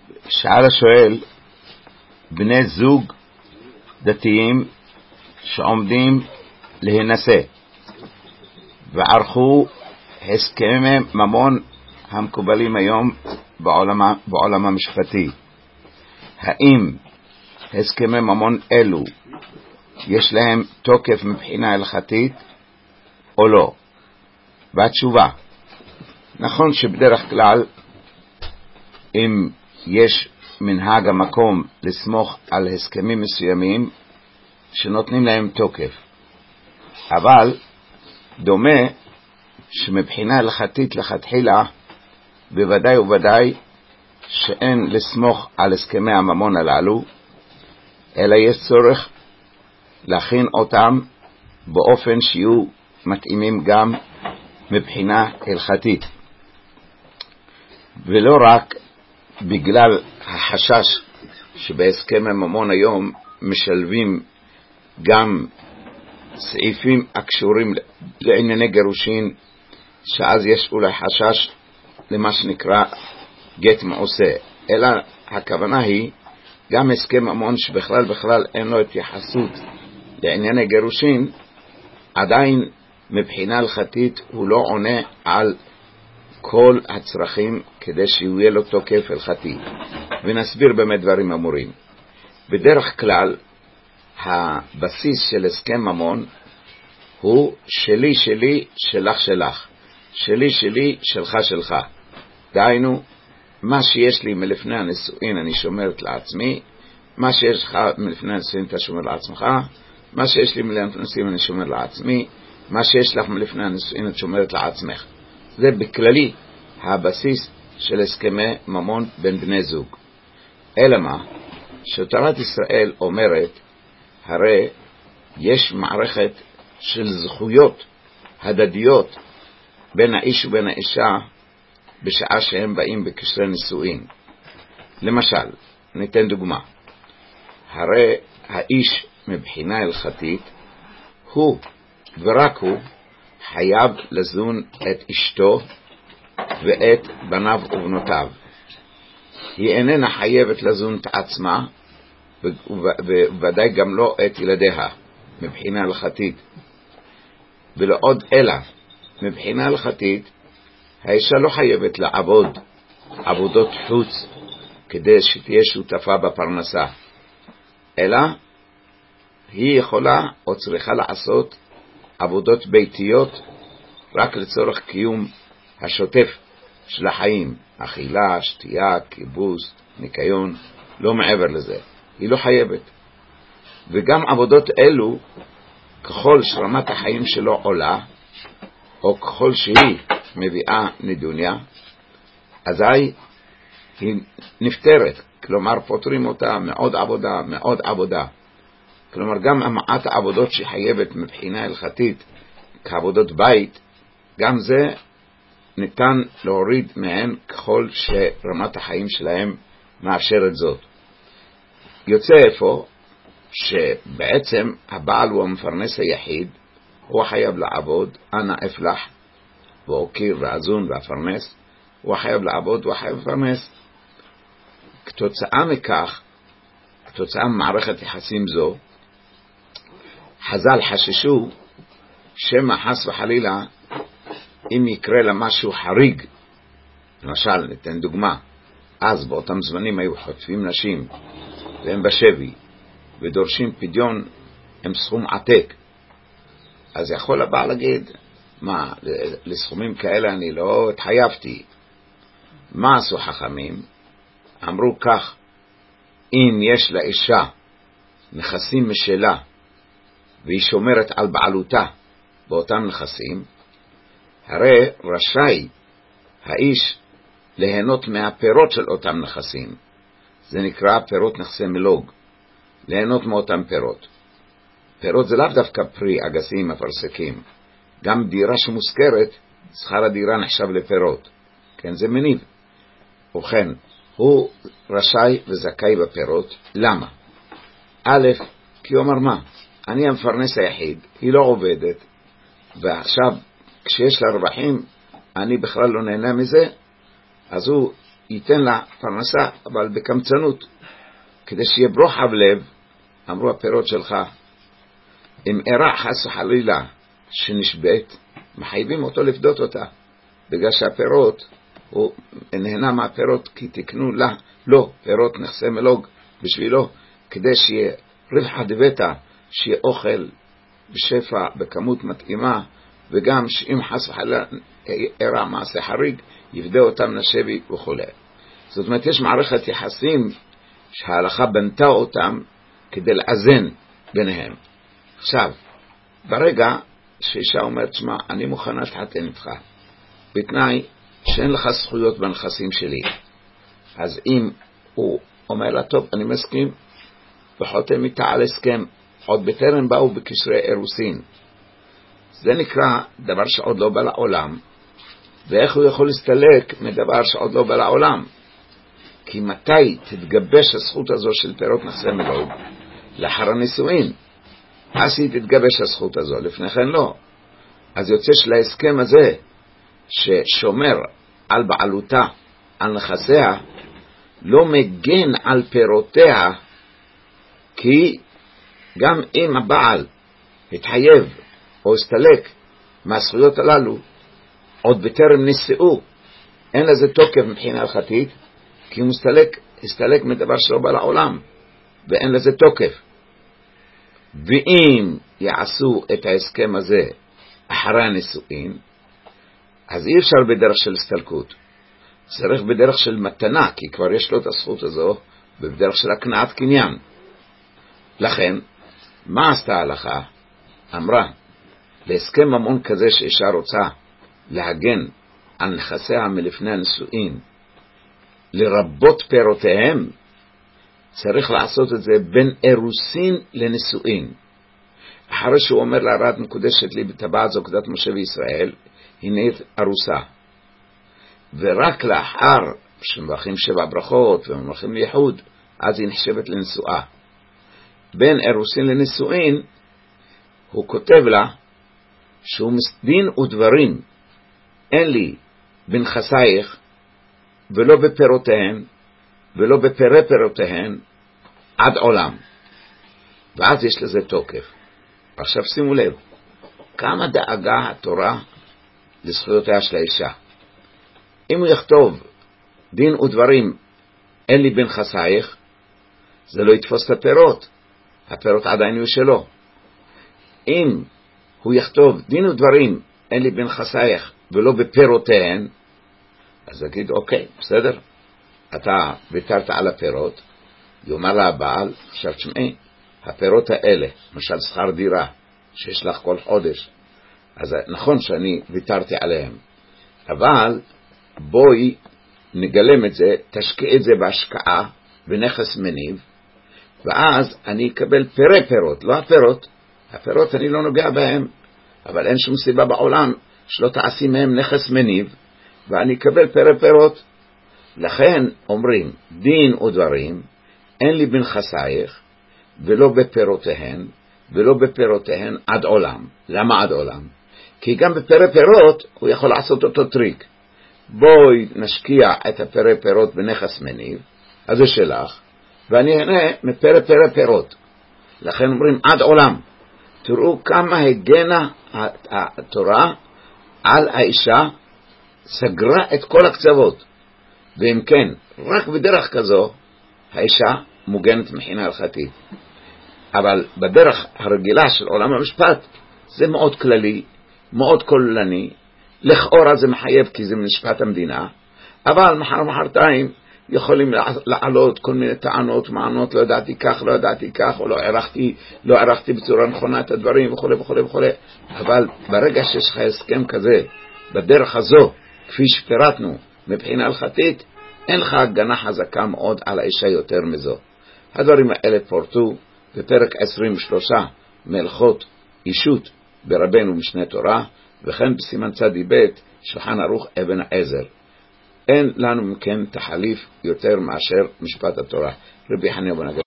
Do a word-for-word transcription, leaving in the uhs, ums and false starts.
שאל השואל, בני זוג דתיים שעומדים להינשא וערכו הסכמי ממון המקובלים היום בעולם, בעולם המשפטי, האם הסכמי ממון אלו יש להם תוקף מבחינה הלכתית או לא? והתשובה, נכון שבדרך כלל אם יש מנהג המקום לסמוך על הסכמים מסוימים שנותנים להם תוקף, אבל דומה שמבחינה הלכתית לכתחילה בוודאי ובוודאי שאין לסמוך על הסכמי הממון הללו, אלא יש צורך להכין אותם באופן שיהיו מתאימים גם מבחינה הלכתית, ולא רק בגלל החשש שבהסכם הממון היום משלבים גם סעיפים הקשורים לענייני גירושין, שאז יש אולי חשש למה שנקרא גט מעושה, אלא הכוונה היא גם הסכם ממון שבכלל בכלל אין לו התייחסות לענייני גירושין, עדיין מבחינה הלכתית הוא לא עונה על כל הצרכים כדי שיהיה לו תוקף הלכתי, ונסביר באמת דברים אמורים. בדרך כלל הבסיס של הסכם ממון הוא שלי שלי, שלך שלך, שלי שלי, שלך שלך. דהיינו, מה שיש לי מלפני הנישואין אני שומרת לעצמי, מה שיש לך מלפני הנישואין אתה שומר לעצמך, מה שיש לי מלפני הנישואין אני שומר לעצמי, מה שיש לך מלפני הנישואין את שומרת לעצמך. זה בכללי הבסיס של הסכמי ממון בין בני זוג. אלא מה? שתורת ישראל אומרת, הרי יש מערכת של זכויות הדדיות בין האיש ובין האישה בשעה שהם באים בקשרי נישואין. למשל, ניתן דוגמה. הרי האיש מבחינה הלכתית הוא ורק הוא חייב לזון את אשתו ואת בניו ובנותיו. היא איננה חייבת לזון את עצמה וודאי גם לא את ילדיה מבחינה הלכתית. ולא עוד אלא מבחינה הלכתית האישה לא חייבת לעבוד עבודות חוץ כדי שתהיה שותפה בפרנסה, אלא היא יכולה או צריכה לעשות עבודות ביתיות רק לצורך קיום השוטף של החיים, אכילה, שתייה, כיבוס, ניקיון, לא מעבר לזה. היא לא חייבת. וגם עבודות אלו, ככל שרמת החיים שלו עולה, או ככל שהיא מביאה נדוניה, אזי היא נפטרת. כלומר, פותרים אותה מעוד עבודה, מעוד עבודה. כלומר, גם המעט העבודות שחייבת מבחינה הלכתית, כעבודות בית, גם זה ניתן להוריד מהן ככל שרמת החיים שלהם מאפשרת זאת. יוצא איפה שבעצם הבעל הוא המפרנס היחיד, הוא חייב לעבוד, אנא אפלח, ואוקיר ואזון ואפרנס, הוא חייב לעבוד, הוא חייב לפרנס. כתוצאה מכך, כתוצאה ממערכת יחסים זו, חז"ל חששו שמא חס וחלילה אם יקרה לה משהו חריג, למשל ניתן דוגמה, אז באותם זמנים היו חוטפים נשים והם בשבי ודורשים פדיון עם סכום עתק, אז יכול הבעל להגיד, מה, לסכומים כאלה אני לא התחייבתי. מה עשו חכמים? אמרו כך, אם יש לאישה נכסים משלה והיא שומרת על בעלותה באותם נכסים, הרי רשאי האיש ליהנות מהפירות של אותם נכסים. זה נקרא פירות נכסי מלוג, ליהנות מאותם פירות. פירות זה לאו דווקא פרי אגסים אפרסקים, גם דירה שמוזכרת, שכר הדירה נחשב לפירות, כן, זה מניב. ובכן, הוא רשאי וזכאי בפירות. למה? א', כי הוא אומר מה? אני המפרנס היחיד, היא לא עובדת, ועכשיו כשיש לה רווחים אני בכלל לא נהנה מזה, אז הוא ייתן לה פרנסה, אבל בקמצנות, כדי שיהיה ברוחב לב. אמרו הפירות שלך, אם אירע חס וחלילה שנשבט, מחייבים אותו לפדות אותה, בגלל שהפירות, הוא נהנה מהפירות, כי תקנו לה, לא, פירות נכסי מלוג בשבילו, כדי שיהיה רווח דבטה, שיהיה אוכל בשפע, בכמות מתאימה, וגם שאם חס וחלילה אירע מעשה חריג, יפדה אותם נשבי וכו'. זאת אומרת, יש מערכת יחסים שההלכה בנתה אותם כדי לאזן ביניהם. עכשיו, ברגע שאישה אומרת, שמה, אני מוכנה להתחתן איתך, בתנאי שאין לך זכויות בנכסים שלי. אז אם הוא אומר לה, טוב, אני מסכים, וחותם איתה על הסכם, עוד בטרם באו בקשרי אירוסין. זה נקרא דבר שעוד לא בא לעולם, ואיך הוא יכול להסתלק מדבר שעוד לא בא לעולם? כי מתי תתגבש הזכות הזו של פירות נכסי מלוג? לאחר הנישואין. אז היא תתגבש הזכות הזו, לפני כן לא. אז יוצא שלהסכם הזה, ששומר על בעלותה, על נכסיה, לא מגן על פירותיה, כי גם אם הבעל התחייב או הסתלק מהזכויות הללו, עוד בטרם נישאו, אין לזה תוקף מבחינה הלכתית, כי הוא מסתלק, הסתלק מדבר שלא בא לעולם, ואין לזה תוקף. ואם יעשו את ההסכם הזה אחרי הנישואין, אז אי אפשר בדרך של הסתלקות, צריך בדרך של מתנה, כי כבר יש לו את הזכות הזו, ובדרך של הקנאת קניין. לכן, מה עשתה ההלכה? אמרה, להסכם ממון כזה שאישה רוצה להגן על נכסיה מלפני הנישואין, לרבות פירותיהם, צריך לעשות את זה בין אירוסין לנישואין. אחרי שהוא אומר לה, רת מקודשת לי בטבעת זו כדת משה וישראל, הנה ארוסה. ורק לאחר שמברכים שבע ברכות ומברכים לייחוד, אז היא נחשבת לנשואה. בין אירוסין לנישואין, הוא כותב לה שהוא דין ודברים, אין לי בנכסייך ולא בפירותיהן ולא בפירי פירותיהן עד עולם. ואז יש לזה תוקף. עכשיו שימו לב, כמה דאגה התורה לזכויותיה של האישה. אם הוא יכתוב דין ודברים אין לי בנכסייך, זה לא יתפוס את הפירות, הפירות עדיין יהיו שלו. אם הוא יכתוב דין ודברים אין לי בנכסייך ולא בפירותיהן, אז אגיד אוקיי, בסדר, אתה ויתרת על הפירות. יאמר לה הבעל, עכשיו תשמעי, הפירות האלה, למשל שכר דירה שיש לך כל חודש, אז נכון שאני ויתרתי עליהם, אבל בואי נגלם את זה, תשקיע את זה בהשקעה בנכס מניב, ואז אני אקבל פירי פירות, לא הפירות. הפירות אני לא נוגע בהם, אבל אין שום סיבה בעולם שלא תעשי מהם נכס מניב, ואני אקבל פירי פירות. לכן אומרים, דין ודברים, אין לי בנכסייך, ולא בפירותיהן, ולא בפירותיהן עד עולם. למה עד עולם? כי גם בפירי פירות הוא יכול לעשות אותו טריק. בואי נשקיע את הפירי פירות בנכס מניב, אז זה שלך, ואני אהנה מפירי פירי פירות. לכן אומרים עד עולם. תראו כמה הגנה התורה על האישה, סגרה את כל הקצוות. ואם כן, רק בדרך כזו, האישה מוגנת מבחינה הלכתית. אבל בדרך הרגילה של עולם המשפט, זה מאוד כללי, מאוד כוללני, לכאורה זה מחייב כי זה משפט המדינה, אבל מחר מחרתיים יכולים לעלות כל מיני טענות, מענות, לא ידעתי כך, לא ידעתי כך, או לא ערכתי, לא ערכתי בצורה נכונה את הדברים וכו' וכו' וכו'. אבל ברגע שיש לך הסכם כזה, בדרך הזו, כפי שפירטנו, מבחינה הלכתית, אין לך הגנה חזקה מאוד על האישה יותר מזו. הדברים האלה פורטו בפרק עשרים ושלוש מהלכות אישות ברבנו משנה תורה, וכן בסימן צדי ב' שולחן ערוך אבן העזר. אין לנו מכן תחליף יותר מאשר משפט התורה. רבי חנינא בן